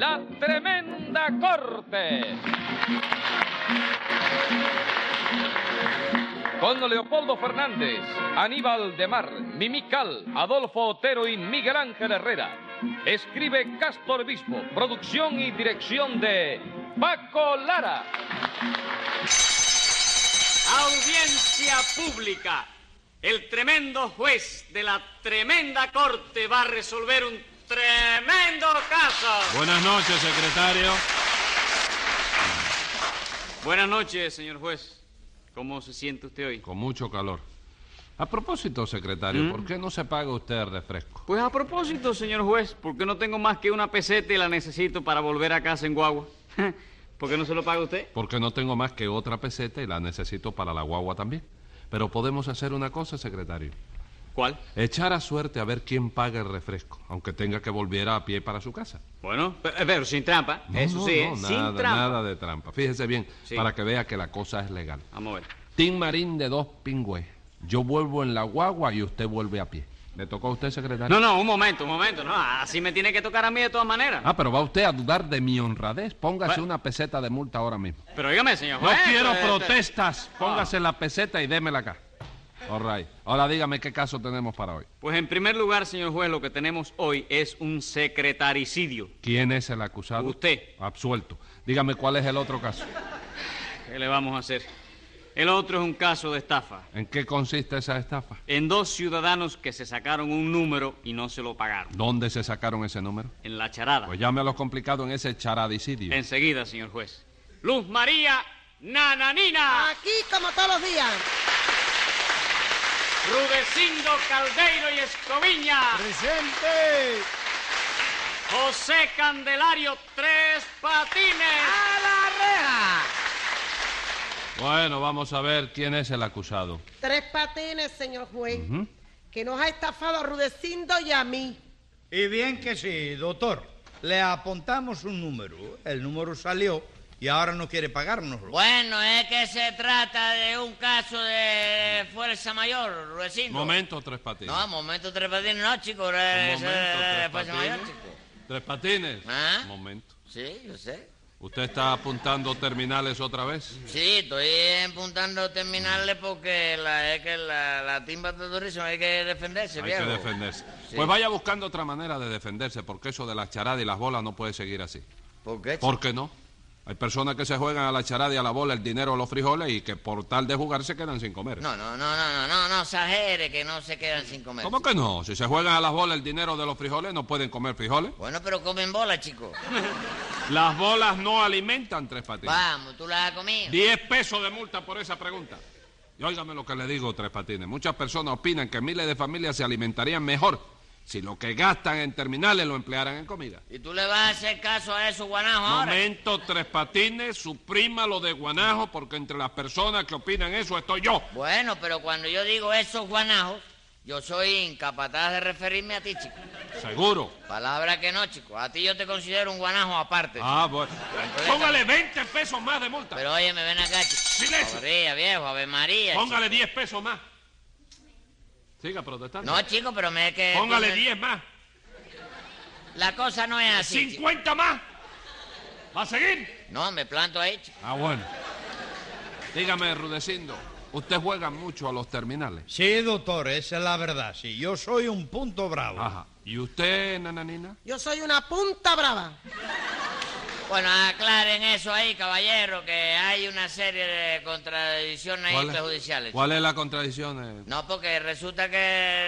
La Tremenda Corte. Con Leopoldo Fernández, Aníbal de Mar, Mimí Cal, Adolfo Otero y Miguel Ángel Herrera. Escribe Cástor Bispo. Producción y dirección de Paco Lara. Audiencia pública. El tremendo juez de la tremenda corte va a resolver un tremendo caso. Buenas noches, secretario. Buenas noches, señor juez. ¿Cómo se siente usted hoy? Con mucho calor. A propósito, secretario, ¿por qué no se paga usted el refresco? Pues a propósito, señor juez, porque no tengo más que una peseta y la necesito para volver a casa en guagua. ¿Por qué no se lo paga usted? Porque no tengo más que otra peseta y la necesito para la guagua también. Pero podemos hacer una cosa, secretario. ¿Cuál? Echar a suerte a ver quién paga el refresco, aunque tenga que volver a pie para su casa. Bueno, pero sin trampa. Eso sí, no, sin nada, trampa. nada de trampa. Fíjese bien, Sí. para que vea que la cosa es legal. Vamos a ver. Tim Marín de 2 pingües. Yo vuelvo en la guagua y usted vuelve a pie. ¿Le tocó a usted, secretario? No, un momento. No, así me tiene que tocar a mí de todas maneras. Ah, pero va usted a dudar de mi honradez. Póngase Bueno. una peseta de multa ahora mismo. Pero dígame, señor No juez. quiero pues, protestas. Póngase la peseta y démela acá. All right. Ahora dígame qué caso tenemos para hoy. Pues en primer lugar, señor juez, lo que tenemos hoy es un secretaricidio. ¿Quién es el acusado? Usted. Absuelto. Dígame cuál es el otro caso. ¿Qué le vamos a hacer? El otro es un caso de estafa. ¿En qué consiste esa estafa? En 2 ciudadanos que se sacaron un número y no se lo pagaron. ¿Dónde se sacaron ese número? En la charada. Pues llame a los complicados en ese charadicidio. Enseguida, señor juez. Luz María Nananina. Aquí como todos los días. Rudecindo Caldeiro y Escoviña. ¡Presente! José Candelario Tres Patines. ¡A la reja! Bueno, vamos a ver quién es el acusado. 3 Patines, señor juez, que nos ha estafado a Rudecindo y a mí. Y bien que sí, doctor. Le apuntamos un número. El número salió y ahora no quiere pagárnoslo. Bueno, es que se trata de un caso de fuerza mayor, Rudecindo. Momento, Tres Patines. No, momento Tres Patines, no, chico. Un Es momento, de Tres fuerza Patines. mayor, chico. Tres Patines. ¿Ah? Un momento. Sí, yo sé. ¿Usted está apuntando terminales otra vez? Sí, estoy apuntando terminarle porque la timba está durísima, hay que defenderse, Hay viejo. que defenderse. Sí. Pues vaya buscando otra manera de defenderse, porque eso de las charadas y las bolas no puede seguir así. ¿Por qué, chico? ¿Por qué no? Hay personas que se juegan a la charada y a la bola el dinero o los frijoles y que por tal de jugar se quedan sin comer. No exagere que no se quedan sin comer. ¿Cómo que no? Si se juegan a las bolas el dinero de los frijoles, no pueden comer frijoles. Bueno, pero comen bola, chico. Las bolas no alimentan, Tres Patines. Vamos, tú las has comido. 10 pesos de multa por esa pregunta. Y óigame lo que le digo, Tres Patines. Muchas personas opinan que miles de familias se alimentarían mejor si lo que gastan en terminales lo emplearan en comida. ¿Y tú le vas a hacer caso a esos guanajos ahora? Momento, Tres Patines, suprima lo de guanajo, porque entre las personas que opinan eso estoy yo. Bueno, pero cuando yo digo esos guanajos, yo soy incapaz de referirme a ti, chico. ¿Seguro? Palabra que no, chico. A ti yo te considero un guanajo aparte. Ah, bueno. Póngale 20 pesos más de multa. Pero oye, me ven acá, chico. ¡Silencio! Ave María, viejo, Ave María. Póngale 10 pesos más. Siga chico. protestando. No, chico, pero me es que... Póngale 10 más. La cosa no es así, chico. 50 más. ¿Va a seguir? No, me planto ahí, chico. Ah, bueno. Dígame, Rudecindo, ¿usted juega mucho a los terminales? Sí, doctor, esa es la verdad. Sí, yo soy un punto bravo. Ajá. ¿Y usted, Nananina? Yo soy una punta brava. Bueno, aclaren eso ahí, caballero, que hay una serie de contradicciones ahí prejudiciales. ¿Cuál es la contradicción? No, porque resulta que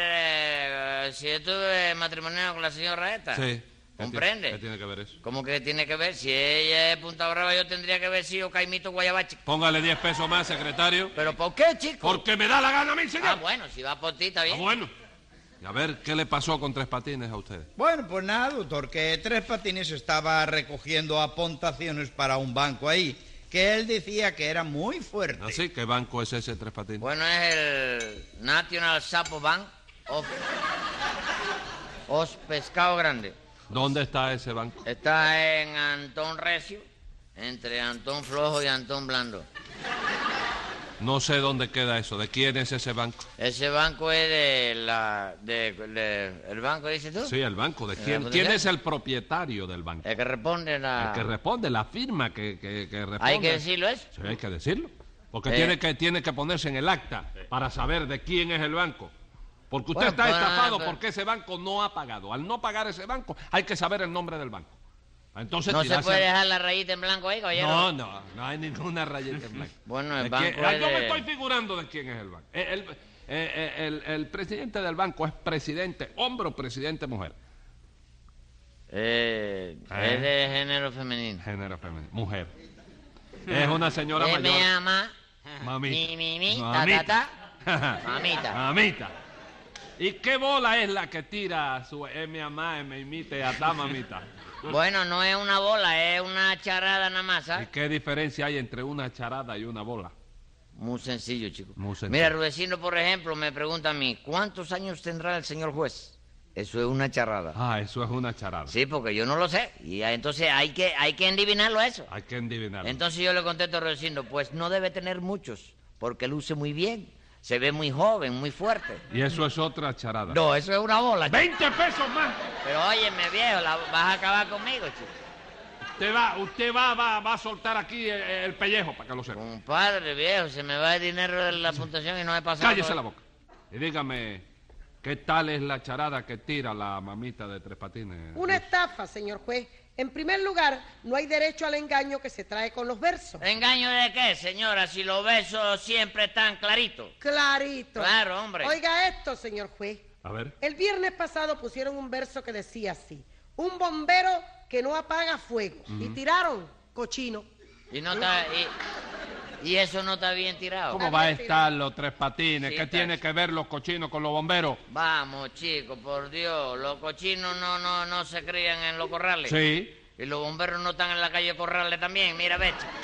si yo estuve matrimoniado con la señora esta, Sí. ¿comprende? ¿Qué tiene que ver eso? ¿Cómo que tiene que ver? Si ella es Punta Brava, yo tendría que haber sido Caimito Guayabache. Póngale 10 pesos más, secretario. ¿Pero por qué, chico? Porque me da la gana a mí, señor. Ah, bueno, si va por ti, está bien. Ah, bueno. Y a ver, ¿qué le pasó con Tres Patines a ustedes? Bueno, pues nada, doctor, que Tres Patines estaba recogiendo apuntaciones para un banco ahí, que él decía que era muy fuerte. ¿Así? ¿Qué banco es ese, Tres Patines? Bueno, es el National Sapo Bank of Pescado Grande. ¿Dónde está ese banco? Está en Antón Recio, entre Antón Flojo y Antón Blando. No sé dónde queda eso. ¿De quién es ese banco? Ese banco es ¿el banco, dices tú? Sí, el banco. ¿De quién? ¿Quién es el propietario del banco? El que responde El que responde, la firma que responde. ¿Hay que decirlo eso? Sí, hay que decirlo. Porque tiene que ponerse en el acta para saber de quién es el banco. Porque usted está estafado porque ese banco no ha pagado. Al no pagar ese banco, hay que saber el nombre del banco. Entonces, ¿No se puede dejar la rayita en blanco ahí, caballero? No hay ninguna rayita en blanco. Bueno, el banco Yo me estoy figurando de quién es el banco. El presidente del banco es presidente hombre o presidente mujer. Es de género femenino. Género femenino. Mujer. Es una señora mayor. Me llama... Mamita. Mamita. Mamita. ¿Y qué bola es la que tira su me amá, me imite, ata mamita? Bueno, no es una bola, es una charada nada más, ¿Y ¿sabes? qué diferencia hay entre una charada y una bola? Muy sencillo, chico. Muy sencillo. Mira, Rudecindo, por ejemplo, me pregunta a mí, ¿cuántos años tendrá el señor juez? Eso es una charada. Ah, eso es una charada. Sí, porque yo no lo sé. Y entonces hay que adivinarlo eso. Hay que adivinarlo. Entonces yo le contesto a Rudecindo, pues no debe tener muchos, porque luce muy bien. Se ve muy joven, muy fuerte. Y eso es otra charada. No, eso es una bola. 20 pesos más. Pero óyeme, viejo, vas a acabar conmigo, chico. Usted va a soltar aquí el pellejo para que lo sepa. Compadre, viejo, se me va el dinero de la puntuación y no he pasado. Cállese la boca. Y dígame, ¿qué tal es la charada que tira la mamita de Tres Patines? Una estafa, señor juez. En primer lugar, no hay derecho al engaño que se trae con los versos. ¿Engaño de qué, señora? Si los besos siempre están claritos. Clarito. Claro, hombre. Oiga esto, señor juez. A ver. El viernes pasado pusieron un verso que decía así: un bombero que no apaga fuego. Y tiraron cochino. Y no está... Y eso no está bien tirado. ¿Cómo va a estar los Tres Patines? Sí, ¿Qué tiene que ver los cochinos con los bomberos? Vamos, chicos, por Dios. Los cochinos no se crían en los corrales. Sí. Y los bomberos no están en la calle Corrales también. Mira, ve, chico.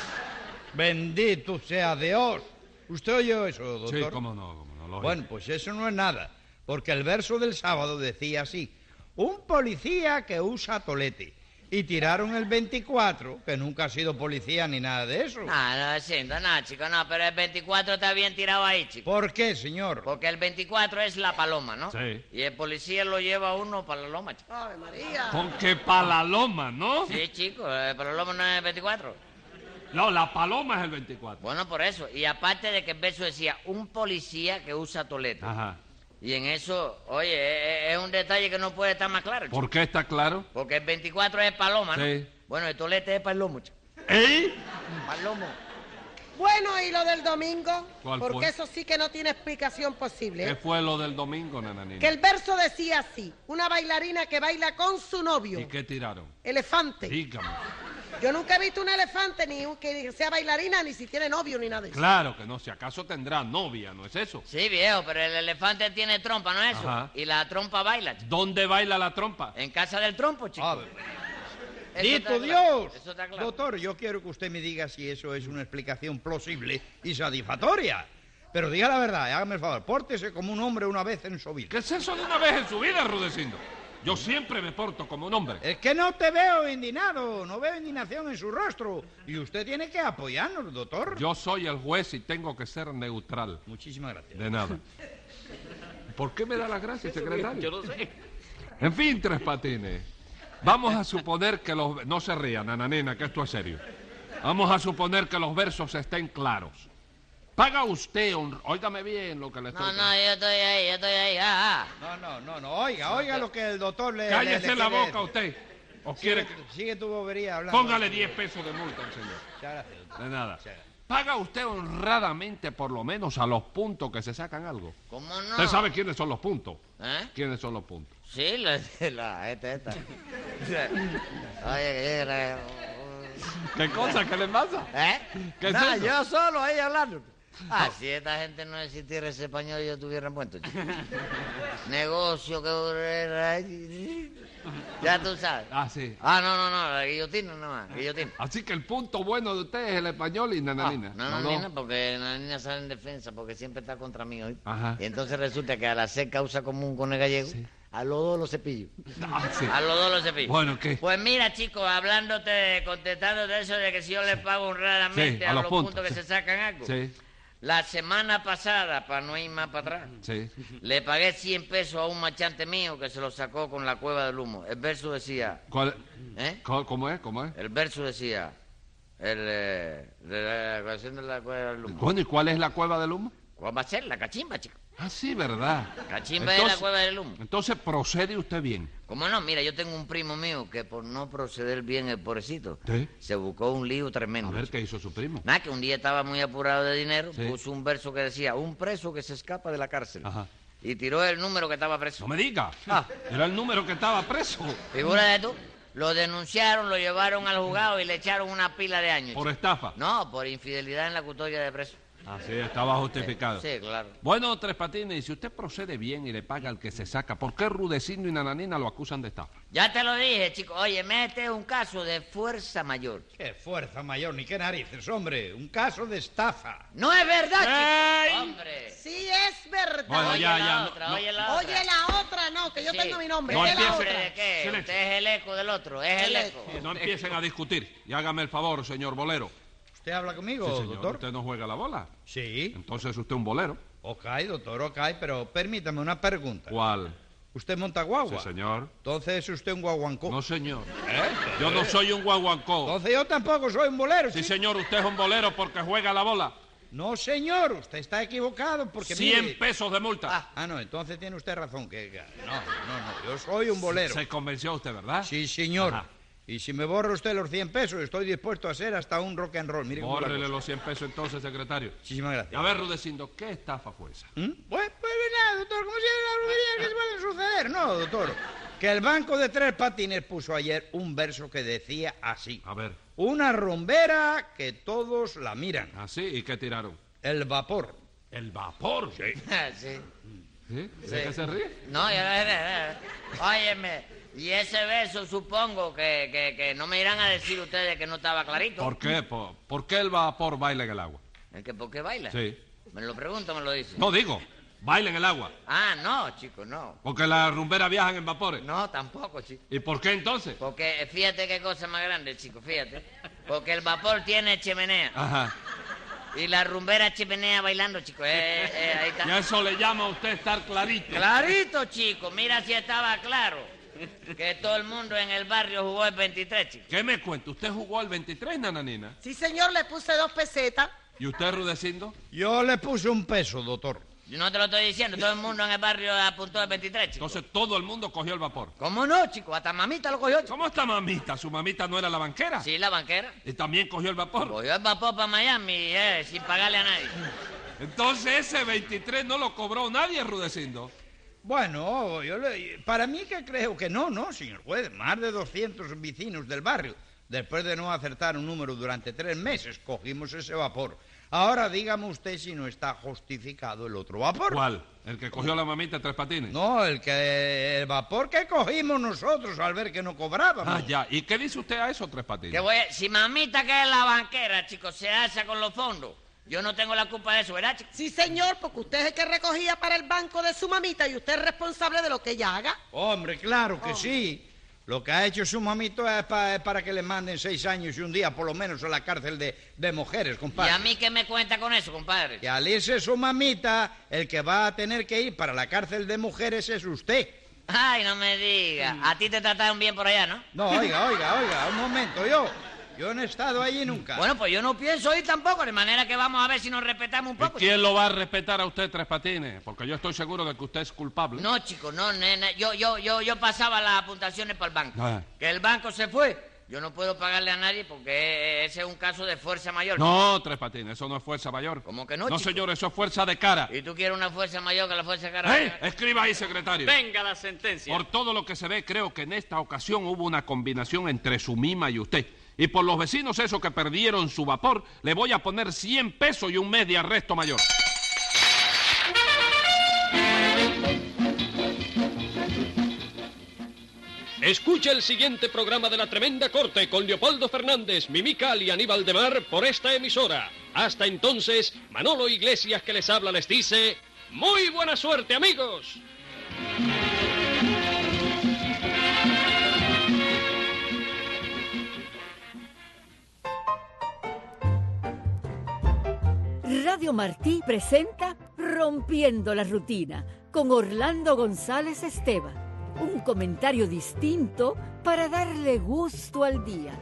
Bendito sea Dios. ¿Usted oyó eso, doctor? Sí, cómo no, lógico. Bueno, pues eso no es nada, porque el verso del sábado decía así: un policía que usa tolete. Y tiraron el 24, que nunca ha sido policía ni nada de eso. No, chico, no, pero el 24 está bien tirado ahí, chico. ¿Por qué, señor? Porque el 24 es la paloma, ¿no? Sí. Y el policía lo lleva a uno para la loma, chico. ¡Ave María! Con que para la loma, ¿no? Sí, chico, para la loma no es el 24. No, la paloma es el 24. Bueno, por eso. Y aparte de que el verso decía, un policía que usa tolete. Ajá. Y en eso, oye, es un detalle que no puede estar más claro, chico. ¿Por qué está claro? Porque el 24 es paloma, ¿no? Sí. Bueno, el tolete es para el lomo, chico. ¿Eh? Para el lomo. Bueno, ¿y lo del domingo? ¿Cuál Porque fue? eso sí que no tiene explicación posible. ¿Qué fue lo del domingo, nananina? Que el verso decía así: una bailarina que baila con su novio. ¿Y qué tiraron? Elefante. Dígame. Yo nunca he visto un elefante, ni que sea bailarina, ni si tiene novio, ni nada de eso. Claro que no, si acaso tendrá novia, ¿no es eso? Sí, viejo, pero el elefante tiene trompa, ¿no es eso? Ajá. Y la trompa baila, chico. ¿Dónde baila la trompa? En casa del trompo, chico. A ver. Eso ¡Dito está claro. Dios! Eso está claro. Doctor, yo quiero que usted me diga si eso es una explicación plausible y satisfactoria. Pero diga la verdad, hágame el favor, pórtese como un hombre una vez en su vida. ¿Qué es eso de una vez en su vida, Rudecindo? Yo siempre me porto como un hombre. Es que no te veo indignado, no veo indignación en su rostro. Y usted tiene que apoyarnos, doctor. Yo soy el juez y tengo que ser neutral. Muchísimas gracias. De nada. ¿Por qué me da las gracias, secretario? Yo no sé. En fin, Tres Patines. Vamos a suponer que los... No se rían, nananina, que esto es serio. Vamos a suponer que los versos estén claros. Paga usted un... Óigame bien lo que le estoy... No, yo estoy ahí. No, oiga lo que el doctor le... Cállese le la quiere boca usted. ¿O quiere que... Sigue tu bobería hablando. Póngale 10 pesos de multa al señor. Muchas gracias, doctor. De nada. Muchas gracias. Paga usted honradamente por lo menos a los puntos que se sacan algo. ¿Cómo no? ¿Usted sabe quiénes son los puntos? ¿Eh? ¿Quiénes son los puntos? Sí, esta. Oye, ¿Qué cosa? ¿Qué le pasa? ¿eh? ¿Qué es Nada, eso? yo solo ahí hablando. Ah, si esta gente no existiera ese español, yo estuviera muerto, chico. Negocio que... Ya tú sabes. Ah, sí. Ah, no, la guillotina nomás, guillotina. Así que el punto bueno de usted es el español y nananina. Nananina, porque Nananina sale en defensa, porque siempre está contra mí hoy. Ajá. Y entonces resulta que al hacer causa común con el gallego, a los dos los cepillo. Ah, sí. A los dos los cepillo. Bueno, ¿qué? Pues mira, chicos, contestándote eso de que si yo le pago honradamente Sí, a los puntos que se sacan algo. Sí. La semana pasada, para no ir más para atrás, Sí. le pagué 100 pesos a un marchante mío que se lo sacó con la cueva del humo. El verso decía... ¿Cuál- ¿Eh? ¿Cómo es? ¿Cómo es? El verso decía... de la ecuación de la cueva del humo. Bueno, ¿y cuál es la cueva del humo? ¿Cuál va a ser? La cachimba, chico. Ah, sí, ¿verdad? Cachimba es la cueva del humo. Entonces procede usted bien. ¿Cómo no? Mira, yo tengo un primo mío que por no proceder bien el pobrecito, ¿Sí? se buscó un lío A tremendo. ver qué hizo su primo. Nada, que un día estaba muy apurado de dinero, Sí. puso un verso que decía, un preso que se escapa de la cárcel. Ajá. Y tiró el número que estaba preso. No me diga. Ah. Era el número que estaba preso. Figúrate tú, lo denunciaron, lo llevaron al juzgado y le echaron una pila de años. Por chico. estafa. No, por infidelidad en la custodia de preso. Así estaba justificado. Sí, claro. Bueno, Tres Patines, y si usted procede bien y le paga al que se saca, ¿por qué Rudecindo y Nananina lo acusan de estafa? Ya te lo dije, chico. Oye, este es un caso de fuerza mayor. Qué fuerza mayor, ni qué narices, hombre. Un caso de estafa. No es verdad, ¡Ey! chico. Hombre. Sí es verdad. Bueno, Oye ya, la ya, otra, no, oye la otra. Oye, la otra no, que yo Sí. tengo mi nombre. No Oye, la empiece. otra. ¿De qué? Silencio. Usted es el eco del otro, es el eco. No empiecen a discutir. Y hágame el favor, señor bolero. ¿Usted habla conmigo, Sí, señor. doctor? ¿Usted no juega la bola? Sí. Entonces usted es un bolero. Ok, doctor, ok, pero permítame una pregunta. ¿Cuál? ¿Usted monta guagua? Sí, señor. Entonces es usted un guaguancó. No, señor. Yo no soy un guaguancó. Entonces yo tampoco soy un bolero, Sí, chico. señor, usted es un bolero porque juega la bola. No, señor, usted está equivocado porque 100 mire- pesos de multa. Ah, no, entonces tiene usted razón. No, yo soy un bolero. Se convenció usted, ¿verdad? Sí, señor. Ajá. Y si me borra usted los 100 pesos, estoy dispuesto a hacer hasta un rock and roll. Mire cómo es la Bórrele cosa. los 100 pesos entonces, secretario. Muchísimas gracias. A ver, Rudecindo, ¿qué estafa fue esa? ¿Mm? Pues nada, doctor, como si era la brujería que se pueden suceder. No, doctor. Que el Banco de Tres Patines puso ayer un verso que decía así. A ver. Una rumbera que todos la miran. ¿Así? ¿Y qué tiraron? El vapor. El vapor. Sí. Sí. ¿Sí? ¿De Sí. qué se ríe? No, óyeme, y ese verso supongo que no me irán a decir ustedes que no estaba clarito. ¿Por qué? ¿Por qué el vapor baila en el agua? ¿Es que por qué baila? Sí. Me lo pregunto, me lo dice. No digo, baila en el agua. Ah, no, chico, no. Porque las rumberas viajan en vapores. No, tampoco, chico. ¿Y por qué entonces? Porque fíjate qué cosa más grande, chico, fíjate. Porque el vapor tiene chimenea. Ajá. Y la rumbera chimenea bailando, chico. Ahí está. Y a eso le llama a usted estar clarito. Clarito, chico. Mira si estaba claro. Que todo el mundo en el barrio jugó el 23, chico. ¿Qué me cuenta? ¿Usted jugó al 23, Nananina? Sí, señor, le puse 2 pesetas. ¿Y usted, Rudecindo? Yo le puse un peso, doctor. Yo no te lo estoy diciendo. Todo el mundo en el barrio apuntó el 23, chico. Entonces todo el mundo cogió el vapor. ¿Cómo no, chico? Hasta mamita lo cogió, chico. ¿Cómo está mamita? ¿Su mamita no era la banquera? Sí, la banquera. ¿Y también cogió el vapor? Cogió el vapor para Miami, sin pagarle a nadie. Entonces ese 23 no lo cobró nadie, Rudecindo. Bueno, para mí que creo que no, señor juez. Más de 200 vecinos del barrio, después de no acertar un número durante 3 meses, cogimos ese vapor. Ahora dígame usted si no está justificado el otro vapor. ¿Cuál? ¿El que cogió la mamita de Tres Patines? No, el vapor que cogimos nosotros al ver que no cobrábamos. Ah, ya. ¿Y qué dice usted a eso, Tres Patines? Si mamita, que es la banquera, chico, se alza con los fondos, yo no tengo la culpa de eso, ¿verdad, chico? Sí, señor, porque usted es el que recogía para el banco de su mamita y usted es responsable de lo que ella haga. Hombre, claro que sí. Lo que ha hecho su mamito es para que le manden 6 años y un día por lo menos a la cárcel de mujeres, ¿Y compadre. a mí qué me cuenta con eso, compadre? Y al irse su mamita, el que va a tener que ir para la cárcel de mujeres es usted. Ay, no me diga. A ti te trataron bien por allá, ¿no? No, oiga, un momento, yo no he estado allí nunca. Bueno, pues yo no pienso ir tampoco, de manera que vamos a ver si nos respetamos un ¿Y poco. quién lo va a respetar a usted, Tres Patines? Porque yo estoy seguro de que usted es culpable. No, chico, no, nena. Yo pasaba las apuntaciones para el banco. Ah. Que el banco se fue. Yo no puedo pagarle a nadie porque ese es un caso de fuerza mayor. No, Tres Patines, eso no es fuerza mayor. ¿Cómo que no, No, chico? señor, eso es fuerza de cara. ¿Y tú quieres una fuerza mayor que la fuerza de cara? Escriba ahí, secretario. Venga la sentencia. Por todo lo que se ve, creo que en esta ocasión hubo una combinación entre su mima y usted. Y por los vecinos esos que perdieron su vapor, le voy a poner 100 pesos y un mes de arresto mayor. Escucha el siguiente programa de La Tremenda Corte con Leopoldo Fernández, Mimical y Aníbal de Mar por esta emisora. Hasta entonces, Manolo Iglesias, que les habla, les dice: ¡muy buena suerte, amigos! Radio Martí presenta Rompiendo la Rutina con Orlando González Esteban. Un comentario distinto para darle gusto al día.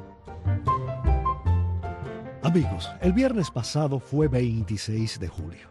Amigos, el viernes pasado fue 26 de julio.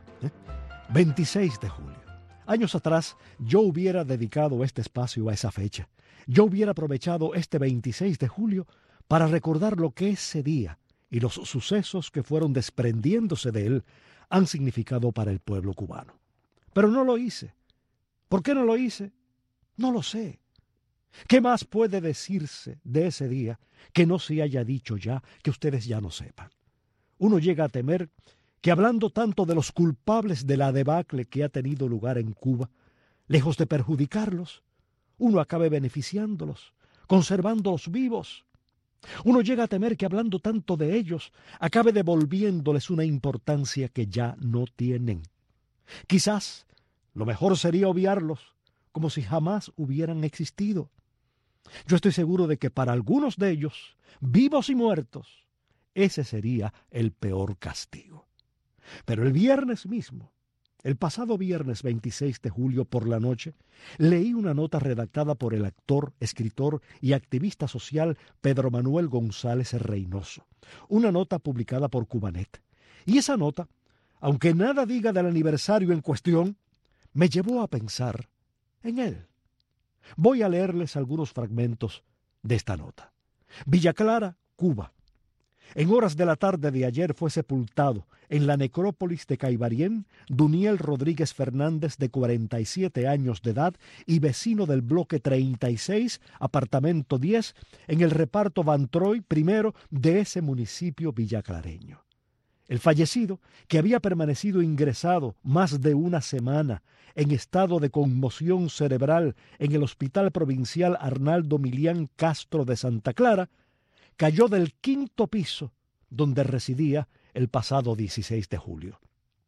26 de julio. Años atrás, yo hubiera dedicado este espacio a esa fecha. Yo hubiera aprovechado este 26 de julio para recordar lo que ese día y los sucesos que fueron desprendiéndose de él han significado para el pueblo cubano. Pero no lo hice. ¿Por qué no lo hice? No lo sé. ¿Qué más puede decirse de ese día que no se haya dicho ya, que ustedes ya no sepan? Uno llega a temer que hablando tanto de los culpables de la debacle que ha tenido lugar en Cuba, lejos de perjudicarlos, uno acabe beneficiándolos, conservándolos vivos. Uno llega a temer que hablando tanto de ellos, acabe devolviéndoles una importancia que ya no tienen. Quizás lo mejor sería obviarlos, como si jamás hubieran existido. Yo estoy seguro de que para algunos de ellos, vivos y muertos, ese sería el peor castigo. Pero el viernes mismo, el pasado viernes 26 de julio por la noche, leí una nota redactada por el actor, escritor y activista social Pedro Manuel González Reynoso. Una nota publicada por Cubanet. Y esa nota, aunque nada diga del aniversario en cuestión, me llevó a pensar en él. Voy a leerles algunos fragmentos de esta nota. Villa Clara, Cuba. En horas de la tarde de ayer fue sepultado en la necrópolis de Caibarién Duniel Rodríguez Fernández, de 47 años de edad y vecino del bloque 36, apartamento 10, en el reparto Van Troy I de ese municipio villaclareño. El fallecido, que había permanecido ingresado más de una semana en estado de conmoción cerebral en el Hospital Provincial Arnaldo Milián Castro de Santa Clara, cayó del 5º piso donde residía el pasado 16 de julio.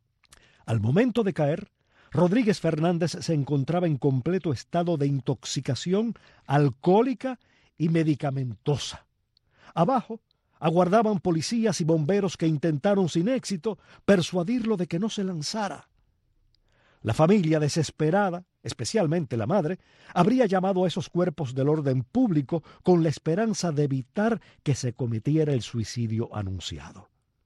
Al momento de caer, Rodríguez Fernández se encontraba en completo estado de intoxicación alcohólica y medicamentosa. Abajo aguardaban policías y bomberos que intentaron sin éxito persuadirlo de que no se lanzara. La familia, desesperada, especialmente la madre, habría llamado a esos cuerpos del orden público con la esperanza de evitar que se cometiera el suicidio anunciado.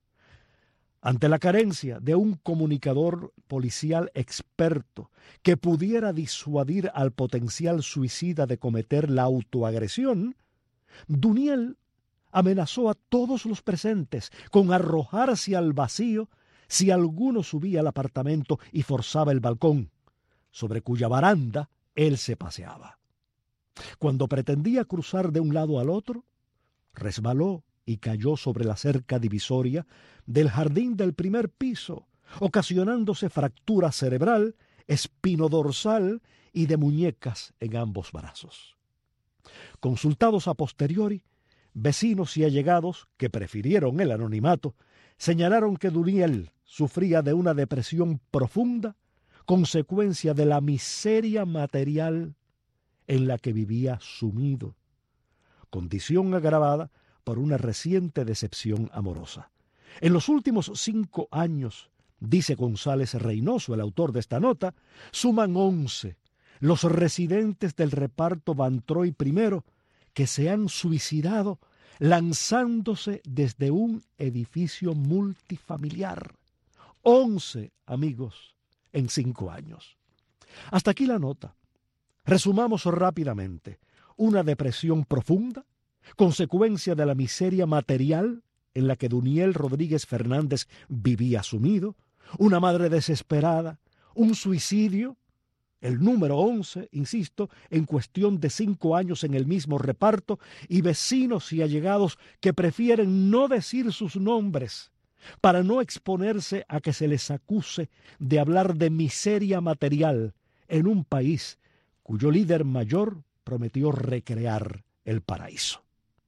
Ante la carencia de un comunicador policial experto que pudiera disuadir al potencial suicida de cometer la autoagresión, Duniel amenazó a todos los presentes con arrojarse al vacío si alguno subía al apartamento y forzaba el balcón, sobre cuya baranda él se paseaba. Cuando pretendía cruzar de un lado al otro, resbaló y cayó sobre la cerca divisoria del jardín del primer piso, ocasionándose fractura cerebral, espinodorsal y de muñecas en ambos brazos. Consultados a posteriori, vecinos y allegados, que prefirieron el anonimato, señalaron que Duniel sufría de una depresión profunda, consecuencia de la miseria material en la que vivía sumido, condición agravada por una reciente decepción amorosa. En los últimos 5 años, dice González Reynoso, el autor de esta nota, suman 11 los residentes del reparto Van Troy I que se han suicidado lanzándose desde un edificio multifamiliar. 11, amigos, en 5 años. Hasta aquí la nota. Resumamos rápidamente. Una depresión profunda, consecuencia de la miseria material en la que Duniel Rodríguez Fernández vivía sumido, una madre desesperada, un suicidio, el número 11, insisto, en cuestión de 5 años en el mismo reparto, y vecinos y allegados que prefieren no decir sus nombres para no exponerse a que se les acuse de hablar de miseria material en un país cuyo líder mayor prometió recrear el paraíso.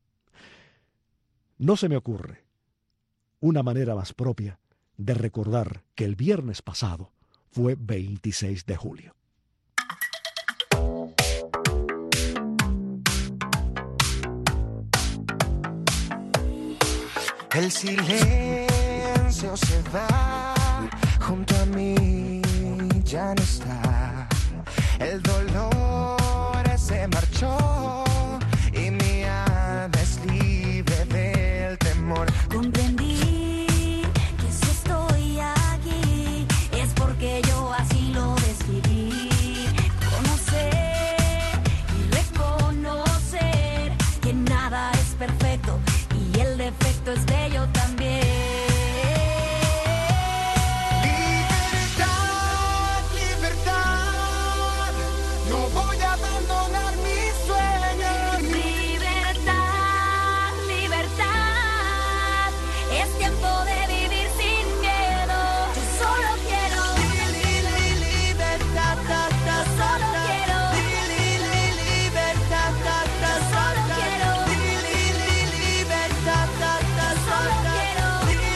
No se me ocurre una manera más propia de recordar que el viernes pasado fue 26 de julio. El silencio cansancio se va, junto a mí ya no está. El dolor se marchó y mi alma es libre del temor. Comprendí que si estoy aquí es porque yo así lo decidí. Conocer y reconocer que nada es perfecto y el defecto es bello también. Libertad, libertad, no voy a abandonar mis sueños. Libertad, libertad, es tiempo de vivir sin miedo. Yo solo quiero libertad, solo quiero libertad, solo quiero libertad, solo quiero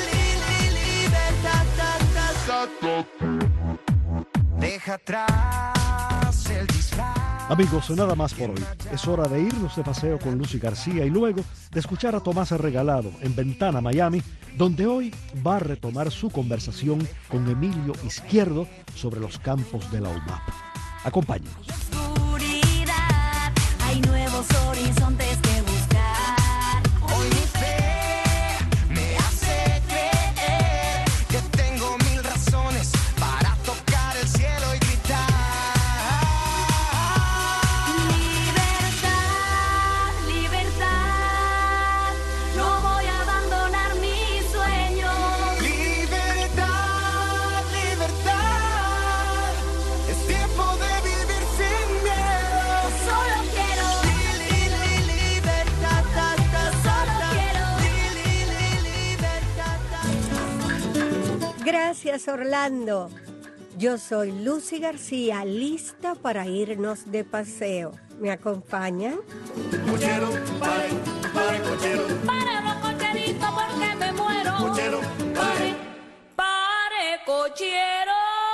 deja atrás el disfraz. Amigos, nada más por hoy. Es hora de irnos de paseo con Lucy García y luego de escuchar a Tomás Regalado en Ventana Miami, donde hoy va a retomar su conversación con Emilio Izquierdo sobre los campos de la UMAP. Acompáñenos. oscuridad. Hay nuevos horizontes que buscar. Hoy mi fe me hace creer que tengo mil razones para tocar el cielo y gritar. Libertad, libertad, no voy a abandonar mis sueños. Libertad, libertad, es tiempo de vivir sin miedo. Solo quiero Libertad, solo quiero. Gracias, Orlando. Yo soy Lucy García, lista para irnos de paseo. ¿Me acompañan? Cochero, pare, pare, cochero. Pare los cocheritos porque me muero. Cochero, pare. Pare, cochero.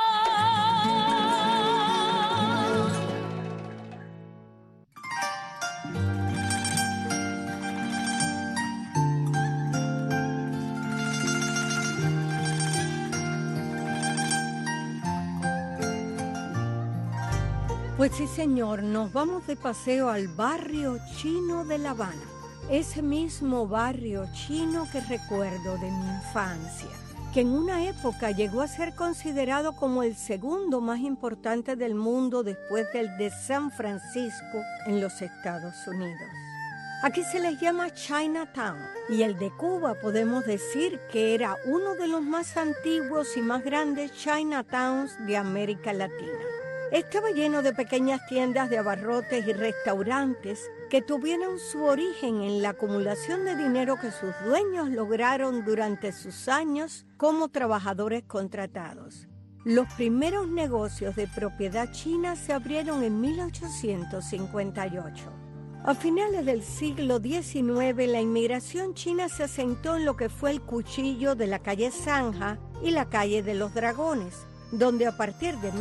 Pues sí, señor, nos vamos de paseo al barrio chino de La Habana. Ese mismo barrio chino que recuerdo de mi infancia, que en una época llegó a ser considerado como el segundo más importante del mundo después del de San Francisco en los Estados Unidos. Aquí se les llama Chinatown y el de Cuba podemos decir que era uno de los más antiguos y más grandes Chinatowns de América Latina. Estaba lleno de pequeñas tiendas de abarrotes y restaurantes que tuvieron su origen en la acumulación de dinero que sus dueños lograron durante sus años como trabajadores contratados. Los primeros negocios de propiedad china se abrieron en 1858. A finales del siglo XIX, la inmigración china se asentó en lo que fue el Cuchillo de la calle Zanja y la calle de los Dragones, donde a partir de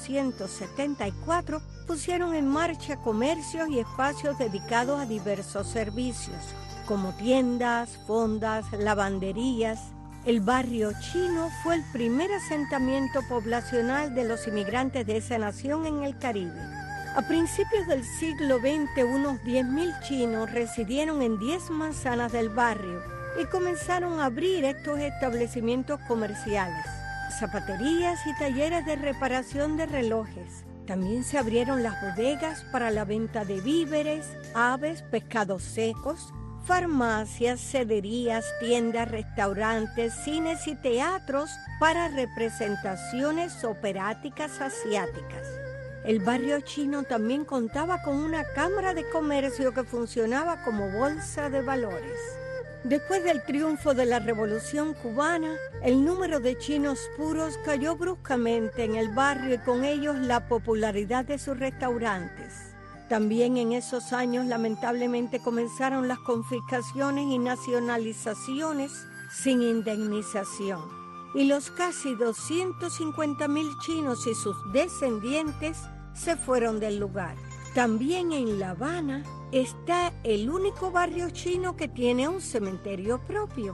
1874 pusieron en marcha comercios y espacios dedicados a diversos servicios, como tiendas, fondas, lavanderías. El barrio chino fue el primer asentamiento poblacional de los inmigrantes de esa nación en el Caribe. A principios del siglo XX, unos 10.000 chinos residieron en 10 manzanas del barrio y comenzaron a abrir estos establecimientos comerciales, zapaterías y talleres de reparación de relojes. También se abrieron las bodegas para la venta de víveres, aves, pescados secos, farmacias, cederías, tiendas, restaurantes, cines y teatros para representaciones operáticas asiáticas. El barrio chino también contaba con una cámara de comercio que funcionaba como bolsa de valores. Después del triunfo de la Revolución Cubana, el número de chinos puros cayó bruscamente en el barrio y con ellos la popularidad de sus restaurantes. También en esos años, lamentablemente, comenzaron las confiscaciones y nacionalizaciones sin indemnización. Y los casi 250.000 chinos y sus descendientes se fueron del lugar. También en La Habana está el único barrio chino que tiene un cementerio propio.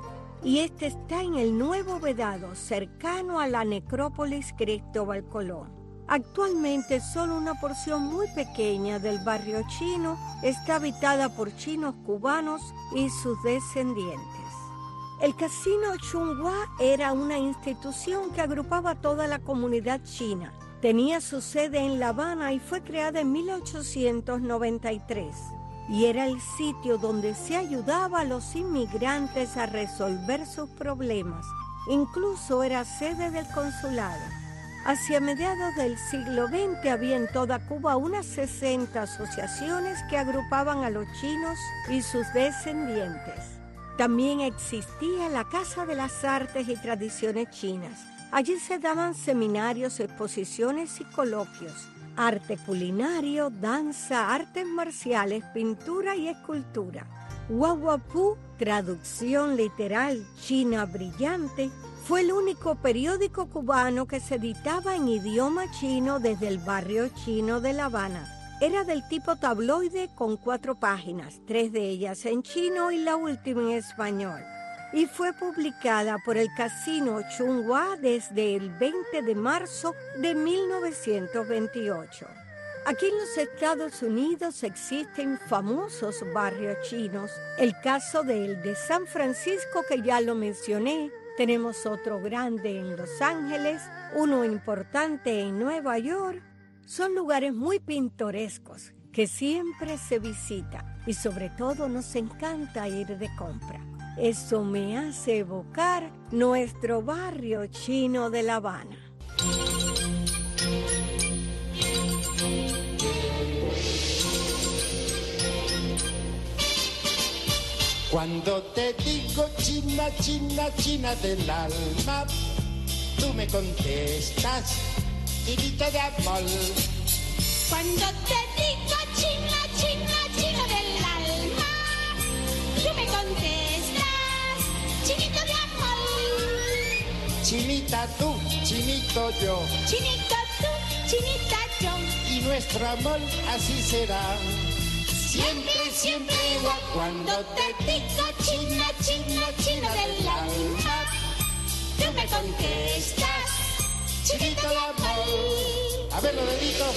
y este está en el Nuevo Vedado, cercano a la necrópolis Cristóbal Colón. Actualmente solo una porción muy pequeña del barrio chino está habitada por chinos cubanos y sus descendientes. El casino Chunghwa era una institución que agrupaba toda la comunidad china. Tenía su sede en La Habana y fue creada en 1893. Y era el sitio donde se ayudaba a los inmigrantes a resolver sus problemas. Incluso era sede del consulado. Hacia mediados del siglo XX había en toda Cuba unas 60 asociaciones que agrupaban a los chinos y sus descendientes. También existía la Casa de las Artes y Tradiciones Chinas. Allí se daban seminarios, exposiciones y coloquios. Arte culinario, danza, artes marciales, pintura y escultura. Huahuapú, traducción literal China brillante, fue el único periódico cubano que se editaba en idioma chino desde el barrio chino de La Habana. Era del tipo tabloide con 4 páginas, 3 de ellas en chino y la última en español. Y fue publicada por el casino Chunghwa desde el 20 de marzo de 1928. Aquí en los Estados Unidos existen famosos barrios chinos. El caso del de San Francisco, que ya lo mencioné. Tenemos otro grande en Los Ángeles, uno importante en Nueva York. Son lugares muy pintorescos que siempre se visitan y sobre todo nos encanta ir de compra. Eso me hace evocar nuestro barrio chino de La Habana. Cuando te digo China, China, China del alma, tú me contestas, chinita de amor. Cuando te digo China, China, China del alma, tú me contestas, chinito de amor. Chinita tú, chinito yo, Chinito tú, chinita yo, y nuestro amor así será. siempre, siempre igual. Cuando te digo China, China, China del alma, tú me contestas, chinito de amor. A ver los deditos.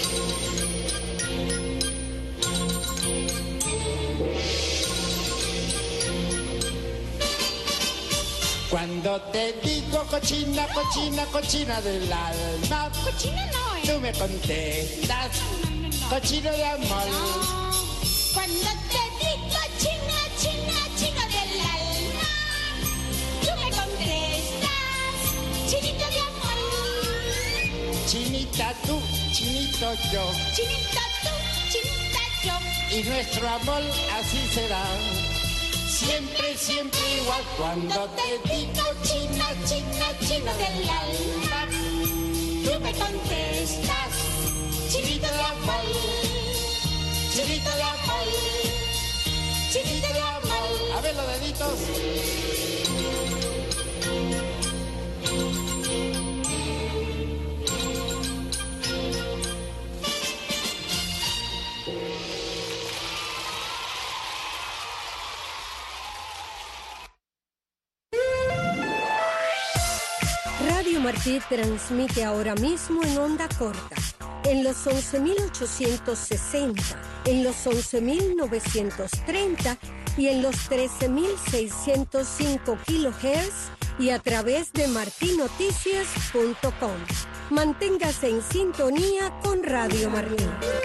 Cuando te digo cochina, cochina, cochina del alma, cochina no es. Tú me contestas, no. Cochino de amor. No. Cuando te digo China, China, China del alma, tú me contestas, chinito de amor. Chinita tú, chinito yo, Chinita tú, chinita yo, y nuestro amor así será. Siempre, siempre igual. Cuando te digo China, China, China del alma, tú me contestas, chinito de amor, Chinito de amor, chinito de amor. a ver los deditos. Radio Martí transmite ahora mismo en onda corta, en los 11.860, en los 11.930 y en los 13.605 kHz y a través de martinoticias.com. Manténgase en sintonía con Radio Martí.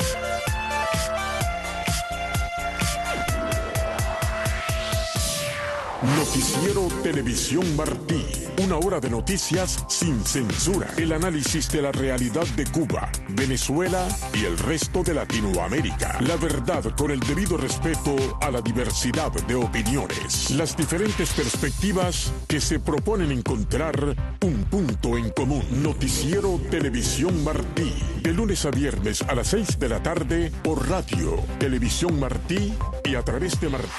Noticiero Televisión Martí. Una hora de noticias sin censura. El análisis de la realidad de Cuba, Venezuela y el resto de Latinoamérica. La verdad con el debido respeto a la diversidad de opiniones. Las diferentes perspectivas que se proponen encontrar un punto en común. Noticiero Televisión Martí. De lunes a viernes a las 6 de la tarde por Radio Televisión Martí y a través de Martí.